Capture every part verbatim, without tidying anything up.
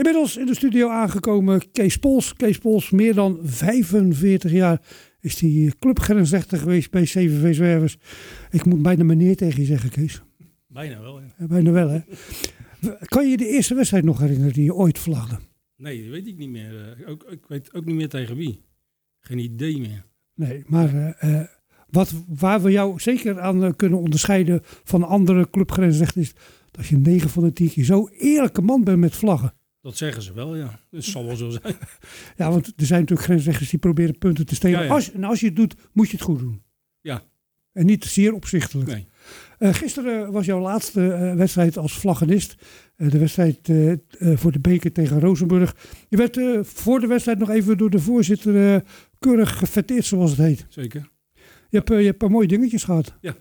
Inmiddels in de studio aangekomen Kees Pols. Kees Pols, meer dan vijfenveertig jaar is hij clubgrensrechter geweest bij C V V Zwervers. Ik moet bijna meneer tegen je zeggen, Kees. Bijna wel, ja. Ja, bijna wel, hè. Kan je je de eerste wedstrijd nog herinneren die je ooit vlagde? Nee, dat weet ik niet meer. Uh, ook, ik weet ook niet meer tegen wie. Geen idee meer. Nee, maar uh, uh, wat, waar we jou zeker aan uh, kunnen onderscheiden van andere clubgrensrechters is dat je negen van de tien keer zo eerlijke man bent met vlaggen. Dat zeggen ze wel, ja. Dat zal wel zo zijn. Ja, want er zijn natuurlijk grensrechters die proberen punten te stelen. Ja, ja. Als, en als je het doet, moet je het goed doen. Ja. En niet zeer opzichtelijk. Nee. Uh, gisteren was jouw laatste uh, wedstrijd als vlaggenist. Uh, de wedstrijd uh, uh, voor de beker tegen Rozenburg. Je werd uh, voor de wedstrijd nog even door de voorzitter uh, keurig gefêteerd, zoals het heet. Zeker. Je hebt, uh, je hebt een paar mooie dingetjes gehad. Ja.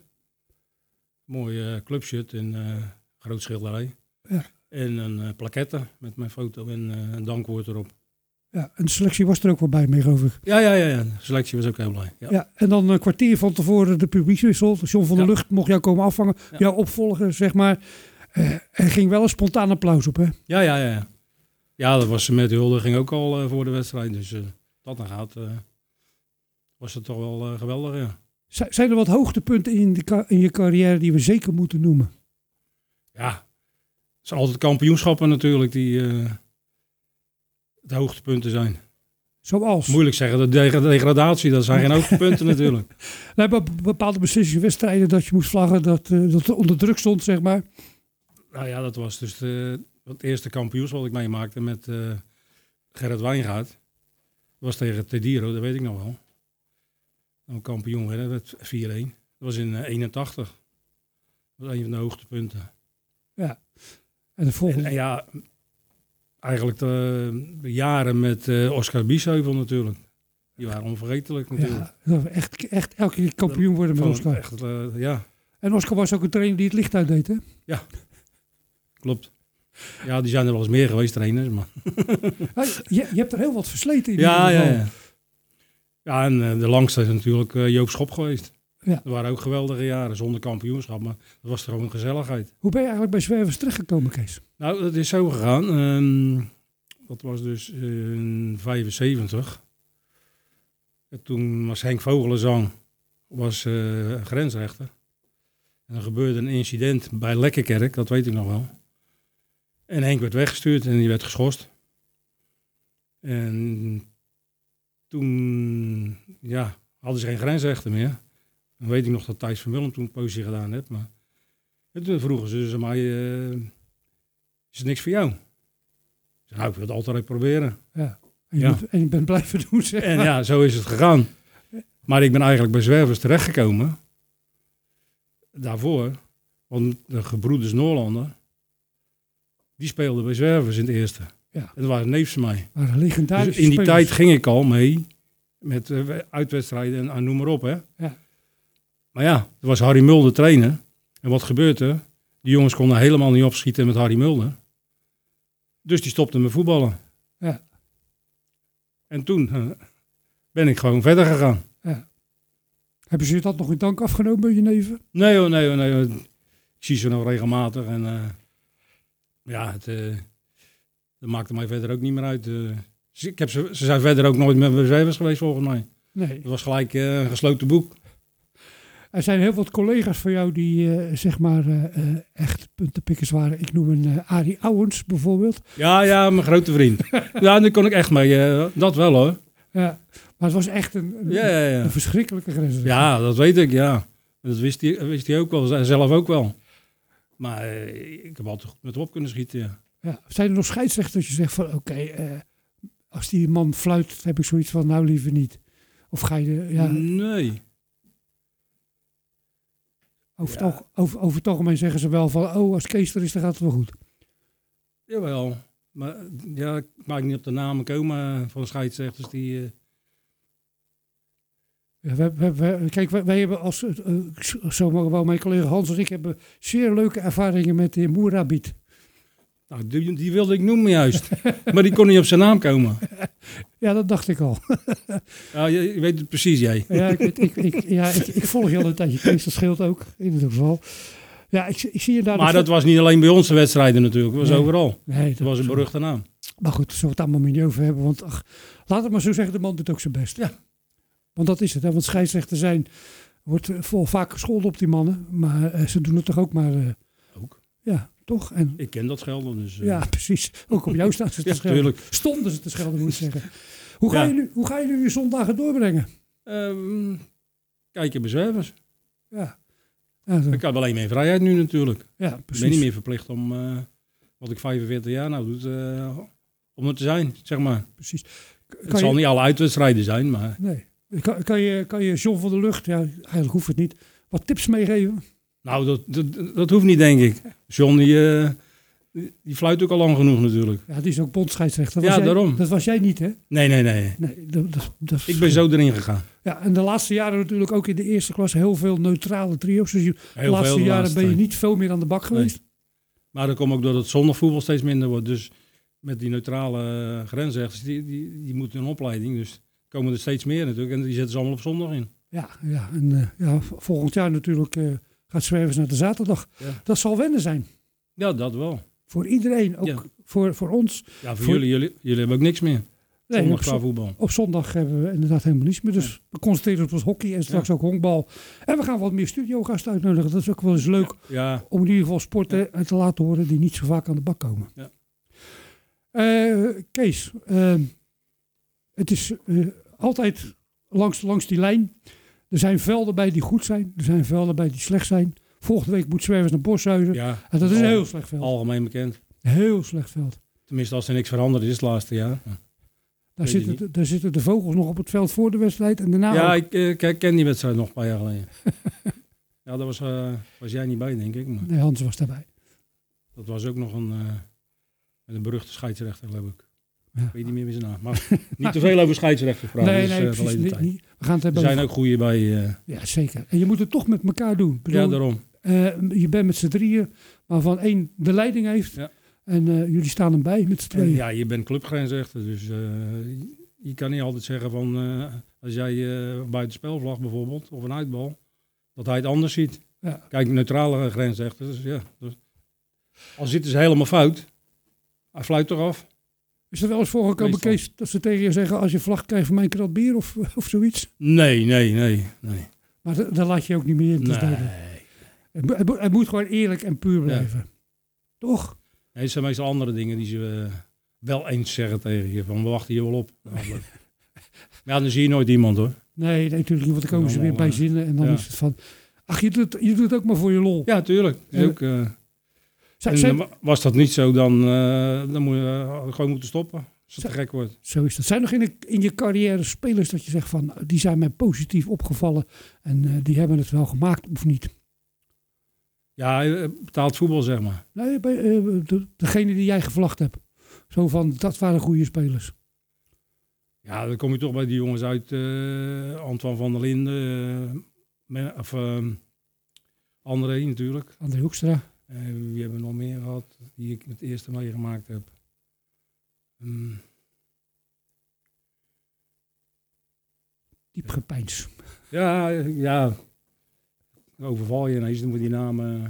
Mooi uh, clubshirt en uh, groot schilderij. Ja. En een uh, plaquette met mijn foto en uh, een dankwoord erop. Ja, en de selectie was er ook wel bij mee, geloof ik. Ja, ja, ja, ja. De selectie was ook heel blij. Ja. Ja, en dan een kwartier van tevoren de publiekswissel. John van der Ja. Lucht mocht jou komen afvangen. Ja. Jou opvolgen, zeg maar. Uh, er ging wel een spontaan applaus op, hè? Ja, ja, ja. Ja, dat was met de huldiging ook al uh, voor de wedstrijd. Dus uh, dat dan gaat, uh, was het toch wel uh, geweldig, ja. Z- zijn er wat hoogtepunten in, de ka- in je carrière die we zeker moeten noemen? Ja, het zijn altijd kampioenschappen natuurlijk die uh, de hoogtepunten zijn. Zoals? Moeilijk zeggen, de deg- degradatie, dat zijn geen hoogtepunten natuurlijk. We hebben bepaalde beslissingswedstrijden dat je moest vlaggen, dat, uh, dat er onder druk stond, zeg maar. Nou ja, dat was dus de, het eerste kampioenschap wat ik meemaakte met uh, Gerrit Wijngaard. Dat was tegen Tediro, dat weet ik nog wel. Een kampioen werden, met vier-een. Dat was in uh, eenentachtig. Dat was een van de hoogtepunten. Ja. En de volgende... En, en ja, eigenlijk de, de jaren met uh, Oscar Biesheuvel natuurlijk. Die waren onvergetelijk natuurlijk. Ja, echt, echt elke keer kampioen worden met Van, Oscar. Echt, uh, ja, En Oscar was ook een trainer die het licht uitdeed, hè? ja, klopt. Ja, die zijn er wel eens meer geweest, trainers. Maar Ja, je, je hebt er heel wat versleten in ja, ieder ja, geval. ja. Ja, en uh, de langste is natuurlijk uh, Joop Schop geweest. Ja. Dat waren ook geweldige jaren, zonder kampioenschap. Maar dat was er gewoon gezelligheid. Hoe ben je eigenlijk bij Zwervers terechtgekomen, Kees? Nou, dat is zo gegaan. Um, dat was dus in vijfenzeventig. En toen was Henk Vogelenzang was, uh, grensrechter. En er gebeurde een incident bij Lekkerkerk, dat weet ik nog wel. En Henk werd weggestuurd en die werd geschorst. En toen ja, hadden ze geen grensrechter meer. Dan weet ik nog dat Thijs van Willem toen een positie gedaan heeft. Maar en toen vroegen ze dus aan mij, uh, is het niks voor jou? Ik zei, nou, ik wil het altijd proberen. Ja. En je, Ja. moet, en je bent blijven doen, zeg En maar. ja, zo is het gegaan. Maar ik ben eigenlijk bij Zwervers terechtgekomen. Daarvoor. Want de gebroeders Noorlander, die speelden bij Zwervers in het eerste. Ja. En dat waren neefs van mij. Maar legendarische Dus in die spelers. tijd ging ik al mee met uh, uitwedstrijden en uh, noem maar op. Hè. Ja. Maar ja, er was Harry Mulder trainer. En wat gebeurde er? Die jongens konden helemaal niet opschieten met Harry Mulder. Dus die stopten met voetballen. Ja. En toen uh, ben ik gewoon verder gegaan. Ja. Hebben ze je dat nog in dank afgenomen bij je neven? Nee hoor, nee hoor, nee hoor. Ik zie ze nog regelmatig. En uh, ja, het, uh, dat maakte mij verder ook niet meer uit. Uh, ik heb ze, ze zijn verder ook nooit met mijn Zwervers geweest volgens mij. Nee. Het was gelijk uh, een gesloten boek. Er zijn heel wat collega's van jou die uh, zeg maar uh, uh, echt puntenpikkers waren. Ik noem een uh, Arie Ouwens bijvoorbeeld. Ja, ja, mijn grote vriend. Ja, daar kon ik echt mee. Uh, dat wel hoor. Ja, maar het was echt een, een, Ja, ja, ja. een verschrikkelijke grens. Ja, dat weet ik, ja. Dat wist hij, wist hij ook wel, zelf ook wel. Maar uh, ik heb altijd goed met hem op kunnen schieten, ja. Ja. Zijn er nog scheidsrechters dat je zegt van oké, okay, uh, als die man fluit, heb ik zoiets van nou liever niet. Of ga je, ja, Nee. over, Ja. Het, alg- over, over het algemeen zeggen ze wel van oh, als Kees er is, dan gaat het wel goed. Jawel. Maar ja, ik maak niet op de namen komen van scheidsrechters die... Uh, Ja, we, we, we, kijk, wij, wij hebben als, uh, zo mogen wel mijn collega Hans en ik hebben zeer leuke ervaringen met de Moerabiet. nou, die, die wilde ik noemen juist. Maar die kon niet op zijn naam komen. Ja, dat dacht ik al. Ja, je, je weet het precies, jij. Ja, ik, weet- ik, ik, ja, ik, ik volg je al een tijdje. Kees, dat scheelt ook, in ieder geval. Ja, ik, ik zie je daar... Maar nog- dat was niet alleen bij onze wedstrijden natuurlijk. Dat was Nee. overal. Nee, Dat was een beruchte naam. Maar goed, daar zullen we het allemaal niet over hebben. Want ach, laat het maar zo zeggen, de man doet ook zijn best. Ja. Want dat is het. Hè? Want scheidsrechter zijn, wordt uh, vol vaak gescholden op die mannen. Maar uh, ze doen het toch ook maar... Uh, ook. Ja, toch? En, ik ken dat schelden. Dus, uh... Ja, precies. Ook op jou staan ze te ja, schelden. Tuurlijk. Stonden ze te schelden, moet ik zeggen. Hoe ga, ja. je nu, hoe ga je nu je zondagen doorbrengen? Um, kijken bij zwervers. Ja. ja ik heb alleen meer vrijheid nu natuurlijk. Ja, ik precies. ben niet meer verplicht om, uh, wat ik vijfenveertig jaar nou doe, uh, om er te zijn, zeg maar. Precies. Kan het zal je... niet alle uitwedstrijden zijn, maar... Nee. Kan, kan, je, kan je John van der Lucht, ja, eigenlijk hoeft het niet, wat tips meegeven? Nou, dat, dat, dat hoeft niet, denk ik. John, die, uh, die fluit ook al lang genoeg natuurlijk. Ja, die is ook bondscheidsrechter. Ja, jij, daarom. Dat was jij niet, hè? Nee, nee, nee. nee dat, dat, dat ik ben zo erin gegaan. Ja, en de laatste jaren natuurlijk ook in de eerste klas heel veel neutrale trio's. Dus je, de heel laatste veel de jaren laatste ben je tijd. niet veel meer aan de bak geweest. Nee. Maar dat komt ook doordat het zondagvoetbal steeds minder wordt. Dus met die neutrale grensrechters, die, die, die moeten een opleiding. Dus komen er steeds meer natuurlijk. En die zetten ze allemaal op zondag in. Ja, ja en uh, ja, volgend jaar natuurlijk uh, gaat Zwervers naar de zaterdag. Ja. Dat zal wennen zijn. Ja, dat wel. Voor iedereen, ook ja. voor, voor ons. Ja, voor, voor... Jullie, jullie. Jullie hebben ook niks meer. Nee, zondag op, qua voetbal. Op zondag hebben we inderdaad helemaal niets meer. Dus ja. we concentreren op ons hockey en straks ja. ook honkbal. En we gaan wat meer studiogasten uitnodigen. Dat is ook wel eens leuk ja. om in ieder geval sporten ja. te laten horen die niet zo vaak aan de bak komen. Ja. Uh, Kees, uh, het is uh, altijd langs, langs die lijn. Er zijn velden bij die goed zijn. Er zijn velden bij die slecht zijn. Volgende week moet Zwervers naar Boshuizen. Ja, en dat is een heel slecht veld. Algemeen bekend. Heel slecht veld. Tenminste, als er niks veranderd is het laatste jaar. Ja. Daar zitten, de, daar zitten de vogels nog op het veld voor de wedstrijd en daarna Ja, ook. ik, ik, ik ken die wedstrijd nog een paar jaar geleden. Ja, daar was, uh, was jij niet bij, denk ik. Maar nee, Hans was daarbij. Dat was ook nog een, uh, met een beruchte scheidsrechter, geloof ik. Ja. Ik weet niet meer wie zijn naam. Maar niet te veel over scheidsrechters praten. Nee, dus, nee, uh, precies, niet, niet. We gaan het er hebben zijn over... ook goede bij. Uh... Ja, zeker. En je moet het toch met elkaar doen. Bedoel, ja, daarom. Uh, je bent met z'n drieën, waarvan één de leiding heeft. Ja. En uh, jullie staan hem bij met z'n tweeën. Ja, je bent clubgrensrechter. Dus uh, je kan niet altijd zeggen van... Uh, als jij uh, buiten spelvlag bijvoorbeeld, of een uitbal... dat hij het anders ziet. Ja. Kijk, neutrale grensrechters. Dus, ja, dus, al zitten ze helemaal fout... Hij fluit toch af. Is er wel eens voorgekomen, Kees, dat ze tegen je zeggen... als je vlag krijgt van mijn krat bier of, of zoiets? Nee, nee, nee. nee. Maar daar laat je ook niet meer in. Nee. Het, het, het moet gewoon eerlijk en puur blijven. Ja. Toch? Nee, het zijn meestal andere dingen die ze uh, wel eens zeggen tegen je. Van, we wachten hier wel op. Maar ja, dan zie je nooit iemand hoor. Nee, nee natuurlijk niet. Want dan komen ze weer bij zinnen. En dan ja. is het van... Ach, je doet, je doet het ook maar voor je lol. Ja, tuurlijk. Ja. Ook, uh, Zij, en zij, was dat niet zo, dan, uh, dan moet je uh, gewoon moeten stoppen. Als het zij, te gek wordt. Zo is dat. Zijn er nog in, de, in je carrière spelers dat je zegt van... die zijn mij positief opgevallen. En uh, die hebben het wel gemaakt of niet? Ja, betaald voetbal zeg maar. Nee, bij, uh, de, degene die jij gevlacht hebt. Zo van, dat waren goede spelers. Ja, dan kom je toch bij die jongens uit. Uh, Antoine van der Linden. Uh, of uh, André natuurlijk. André Hoekstra. Uh, wie hebben we nog meer gehad die ik het eerste meegemaakt heb? Um, Diep gepeins. Ja, ja. Overval je ineens, dan moet die naam... Uh,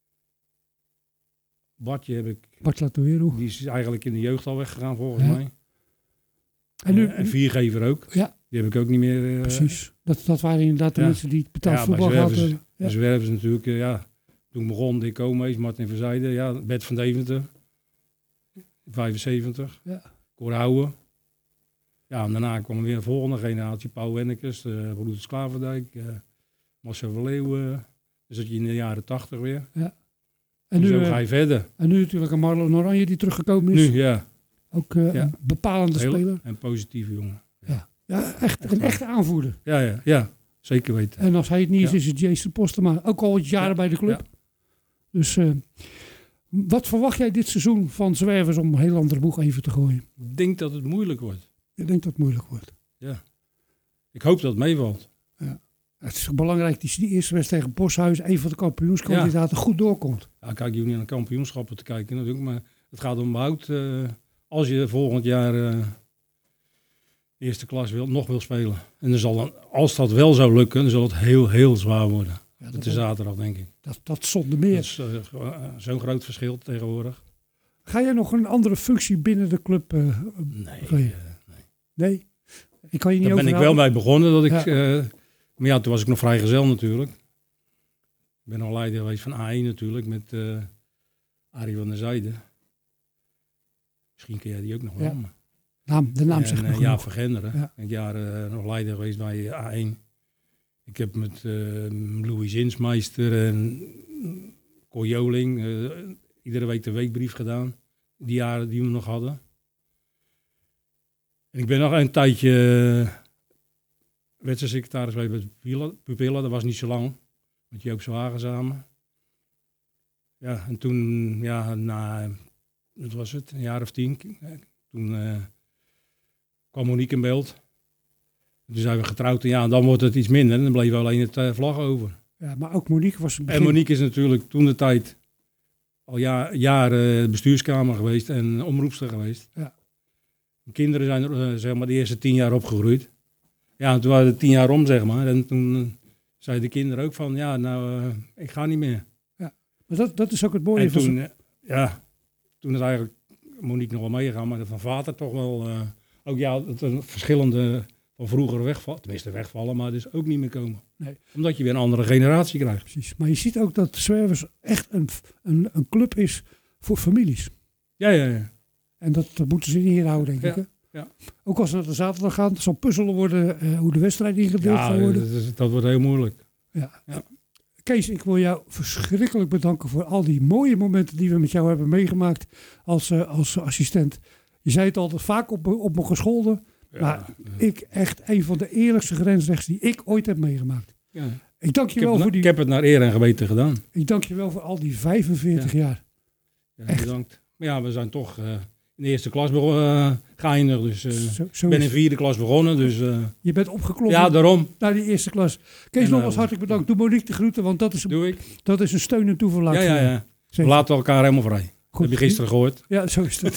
Bartje heb ik... Bart Latoero. Die is eigenlijk in de jeugd al weggegaan volgens ja. mij. En, nu, uh, en Viergever ook. Ja. Die heb ik ook niet meer... Uh, Precies. Dat, dat waren inderdaad de ja. mensen die betaald ja, voetbal hadden. Ja, bij Zwervers natuurlijk, uh, ja. Toen begon Dick Koolmees, Martin Verzijde, ja, Bert van Deventer. vijfenzeventig. Ja. Cor Houwen. Ja, en daarna kwam weer de volgende generatie. Pauw Wennekes, uh, Broeders Klaverdijk, uh, Marcel van Leeuwen. Dan zat je in de jaren tachtig weer. Ja. En, en nu, zo ga je uh, verder. En nu natuurlijk een Marlon Oranje die teruggekomen is. Nu, ja. Ook uh, ja. een bepalende Heel, speler. En positieve jongen. Ja, ja echt, echt een echte aanvoerder. Ja, ja, ja, zeker weten. En als hij het niet is, ja. is het Jason Postema. Ook al jaren ja. bij de club. Ja. Dus uh, wat verwacht jij dit seizoen van Zwervers om een heel andere boeg even te gooien? Ik denk dat het moeilijk wordt. Ik denk dat het moeilijk wordt. Ja. Ik hoop dat het meevalt. Ja. Het is belangrijk dat die eerste wedstrijd tegen Boshuizen, een van de kampioenskandidaten, ja. goed doorkomt. Ja, kijk, je hoeft niet naar kampioenschappen te kijken natuurlijk, maar het gaat om behoud. Uh, als je volgend jaar uh, eerste klas wil, nog wil spelen. En dan zal dan, als dat wel zou lukken, dan zal het heel, heel zwaar worden. Ja, dat is zaterdag, denk ik. Dat, dat zonder meer. Dat is uh, zo'n groot verschil tegenwoordig. Ga jij nog een andere functie binnen de club? Uh, nee, uh, nee. Nee? Ik kan je niet Daar ben ik wel mee begonnen. Dat ik, ja. Uh, maar ja, toen was ik nog vrijgezel natuurlijk. Ik ben al leider geweest van A één natuurlijk met uh, Arie van der Zijde. Misschien ken jij die ook nog wel. Ja. Naam, de naam zegt nog uh, Ja, Vergenderen. Ja. Ik ben uh, nog leider geweest bij A één. Ik heb met uh, Louis Zinsmeister en Cor Joling uh, iedere week de weekbrief gedaan. Die jaren die we nog hadden. En ik ben nog een tijdje uh, wedstrijdsecretaris bij de Pupilla. Dat was niet zo lang. Met Joop Zwagen samen. Ja, en toen, ja, na, wat was het, een jaar of tien. Toen uh, kwam Monique in beeld. Toen zijn we getrouwd en ja, dan wordt het iets minder. En dan bleef alleen het uh, vlag over. Ja, maar ook Monique was een begin... En Monique is natuurlijk toen de tijd al ja, jaren bestuurskamer geweest en omroepster geweest. Ja. De kinderen zijn er uh, zeg maar de eerste tien jaar opgegroeid. Ja, en toen waren het tien jaar om, zeg maar. En toen uh, zeiden de kinderen ook van, ja, nou, uh, ik ga niet meer. Ja, maar dat, dat is ook het mooie en van... toen, uh, ja, toen is eigenlijk Monique nog wel meegegaan, maar van vader toch wel... Uh, ook ja, het een verschillende van vroeger wegvallen. Tenminste wegvallen, maar dus ook niet meer komen. Nee. Omdat je weer een andere generatie krijgt. Precies. Maar je ziet ook dat Zwervers echt een, een, een club is voor families. Ja, ja, ja. En dat, dat moeten ze niet inhouden, denk ja, ik. Hè? Ja. Ook als ze naar de zaterdag gaan, zal puzzelen worden uh, hoe de wedstrijd ingedeeld ja, gaat worden. Dat, dat wordt heel moeilijk. Ja. Ja. Kees, ik wil jou verschrikkelijk bedanken voor al die mooie momenten die we met jou hebben meegemaakt als, uh, als assistent. Je zei het altijd vaak op, op me gescholden. Ja, maar ja. ik echt een van de eerlijkste grensrechts die ik ooit heb meegemaakt. Ja. Ik dank je ik wel heb, voor die... Ik heb het naar eer en geweten gedaan. Ik dank je wel voor al die vijfenveertig ja. jaar. Ja, echt. Bedankt. Maar ja, we zijn toch uh, in de eerste klas uh, geëindigd. Dus ik uh, zo, zo ben in de vierde klas begonnen. Dus, uh, je bent opgeklommen ja, daarom. naar die eerste klas. Kees, en, nogmaals uh, hartelijk bedankt. Doe Monique de groeten, want dat is een, doe ik. Dat is een steun en toeverlaat. Ja, ja, ja. We laten elkaar helemaal vrij. Goed. Heb je gisteren gehoord? Ja, zo is het.